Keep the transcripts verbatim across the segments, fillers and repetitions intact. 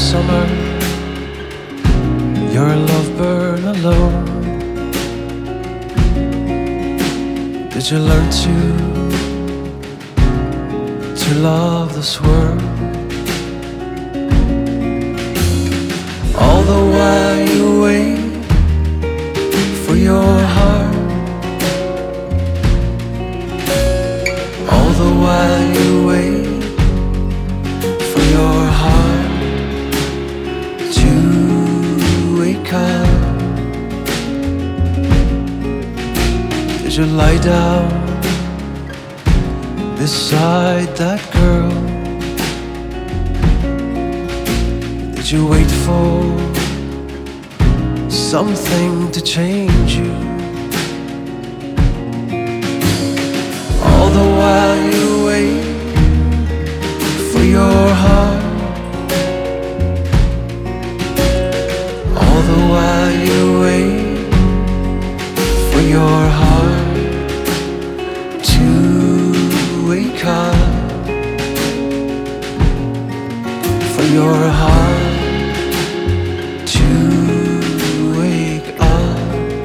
summer, your love burn alone. Did you learn to to love this world? All the while you wait for your heart, all the while you wait for your heart to wake up. Did you lie down beside that girl? Did you wait for something to change you? All the while you wait for your heart, all the while you wait for your heart to wake up, for your heart to wake up.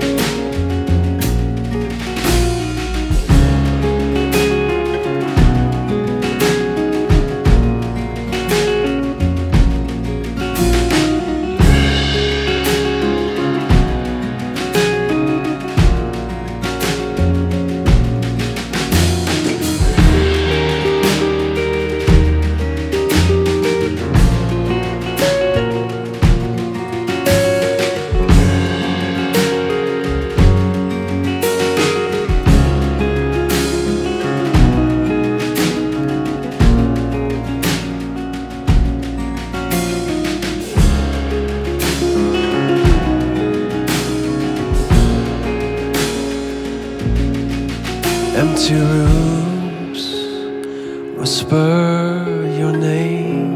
Empty rooms whisper your name,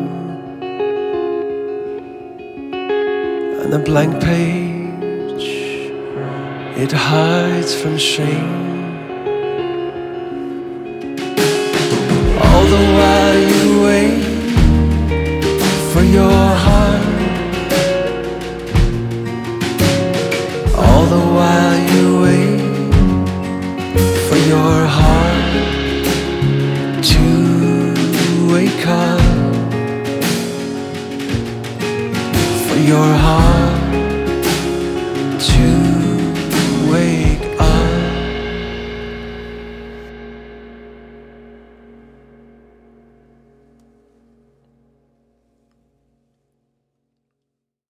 and a blank page, it hides from shame. All the while you wait for your heart, all the while you wait for your heart to wake up, for your heart